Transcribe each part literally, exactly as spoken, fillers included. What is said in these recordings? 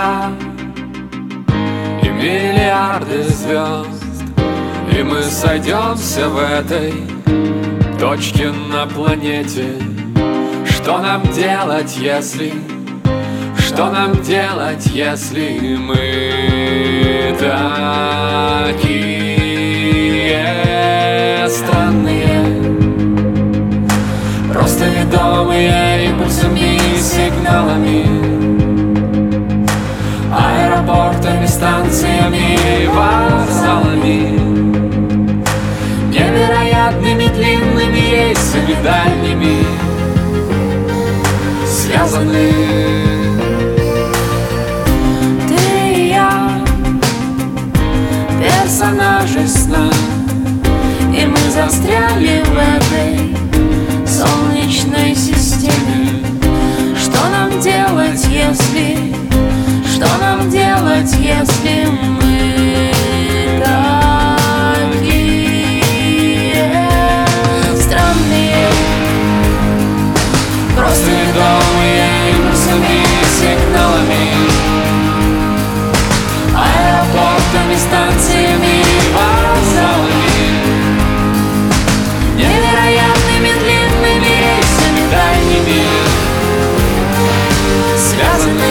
я, и миллиарды звезд, и мы сойдемся в этой точке на планете. Что нам делать, если... Что нам делать, если мы такие странные, просто ведомые импульсами и сигналами, аэропортами, станциями и вокзалами, невероятными длинными рейсами дальними, связаны. Персонажи сна, и мы застряли в этой солнечной системе. Что нам делать, если... Что нам делать, если мы такие странные, просто ведомые импульсами и сигналами, аэропортами, станциями и вокзалами, невероятными длинными рейсами дальними, связаны.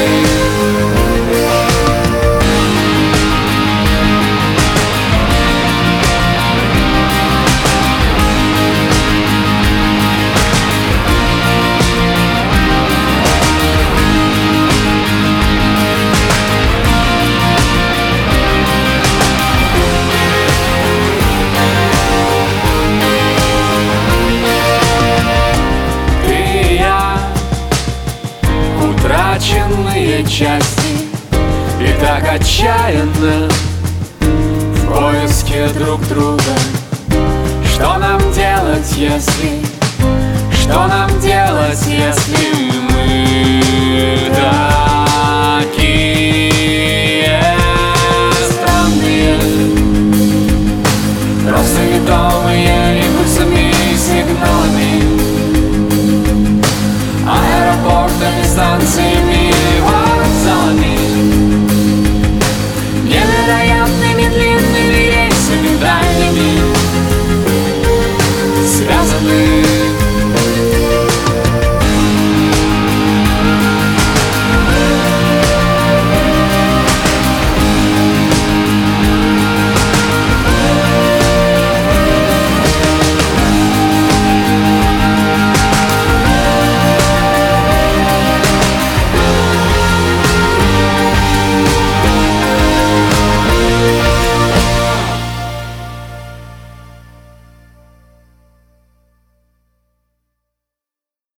Утраченные части, и так отчаянно в поиске друг друга. Что нам делать, если... Что нам делать, если мы такие странные, просто ведомые импульсами и сигналами, аэропортами, станциями